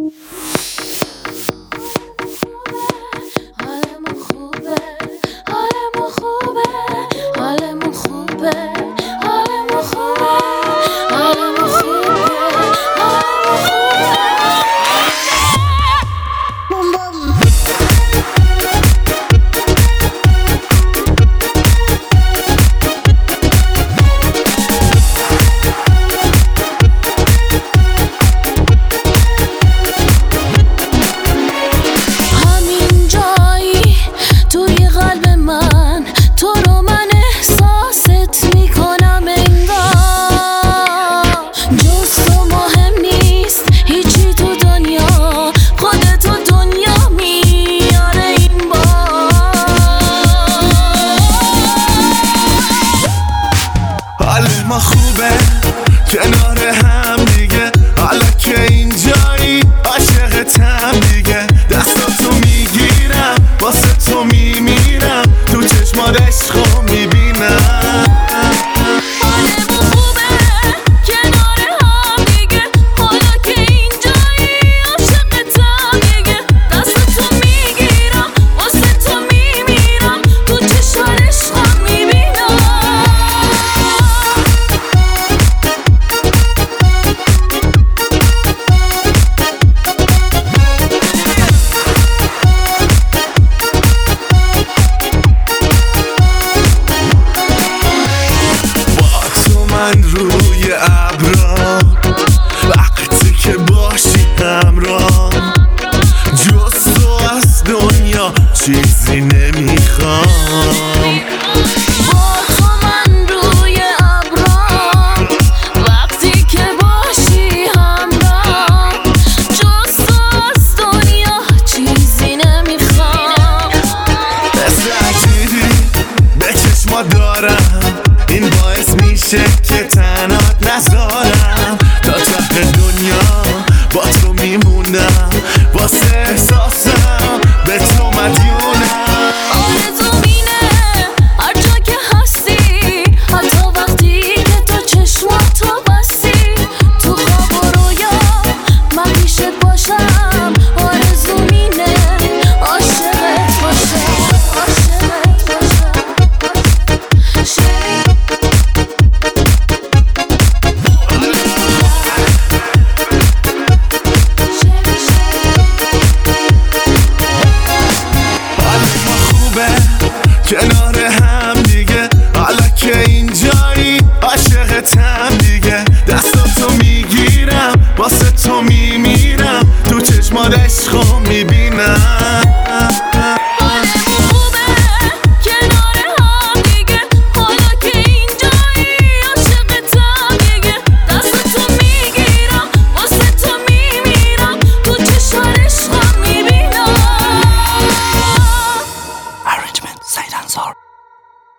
ما خوبه کنار هم دیگه، حالا که اینجایی عاشقتم دیگه. دستاتو میگیرم واسه تو میمیرم، تو چشمات عشقو میبینم. من روی ابرا وقتی که باشی همراه، جز تو از دنیا چیزی نمیخوام. دارم این باعث میشه که تنهات نذارم، تا ته دنیا با تو میمونم، واسه احساسم به تو مدیونم. آرزوم اینه هر جا که هستی، حتی وقتی که تو چشماتو بستی، تو خواب و رویا من پیشت باشم. آرزوم اینه عاشقت باشم. کنار هم دیگه، حالا که اینجایی عاشقتم دیگه. دستاتو میگیرم واسه تو میمیرم، تو چشمات عشقو میبینم.